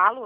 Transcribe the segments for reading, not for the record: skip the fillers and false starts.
Alô?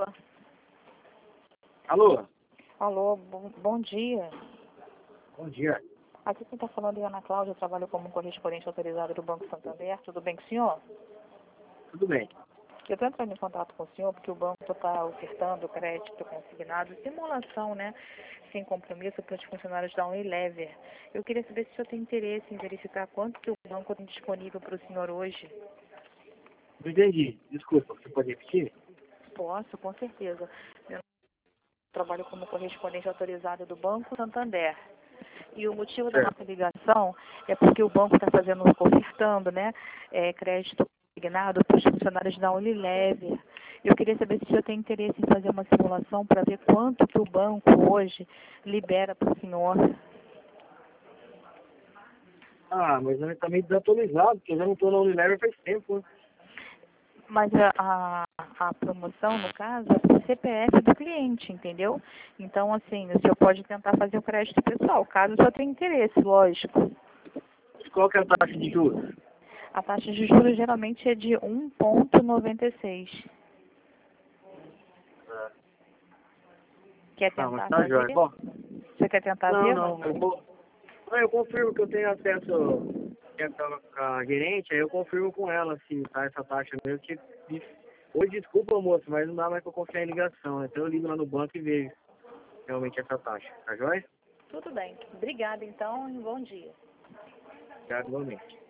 Alô? Alô, bom dia. Bom dia. Aqui quem está falando é Ana Cláudia, eu trabalho como correspondente autorizado do Banco Santander. Tudo bem com o senhor? Tudo bem. Eu estou entrando em contato com o senhor porque o banco está ofertando crédito consignado, simulação, né? Sem compromisso para os funcionários da Unilever. Eu queria saber se o senhor tem interesse em verificar quanto que o banco tem disponível para o senhor hoje. Não entendi. Desculpa, você pode repetir? Posso, com certeza. Eu trabalho como correspondente autorizado do Banco Santander. E o motivo da Certo. nossa ligação é porque o banco está ofertando, né, crédito consignado para os funcionários da Unilever. Eu queria saber se o senhor tem interesse em fazer uma simulação para ver quanto que o banco hoje libera para o senhor. Ah, mas está meio desatualizado, porque eu já não estou na Unilever faz tempo, né? Mas a promoção, no caso, é para o CPF do cliente, entendeu? Então, assim, o senhor pode tentar fazer o crédito pessoal, caso o senhor tenha interesse, lógico. Qual que é a taxa de juros? A taxa de juros geralmente é de 1,96. Quer Ah, mas tentar tá jóia. fazer? Bom, Você quer tentar não, ver? não, eu confirmo que eu tenho acesso a gerente, aí eu confirmo com ela se tá essa taxa mesmo, que oi, desculpa, moço, mas não dá mais pra confiar em ligação, né? Então eu ligo lá no banco e vejo realmente essa taxa, tá jóia? Tudo bem. Obrigada, então, e bom dia. Obrigado, igualmente.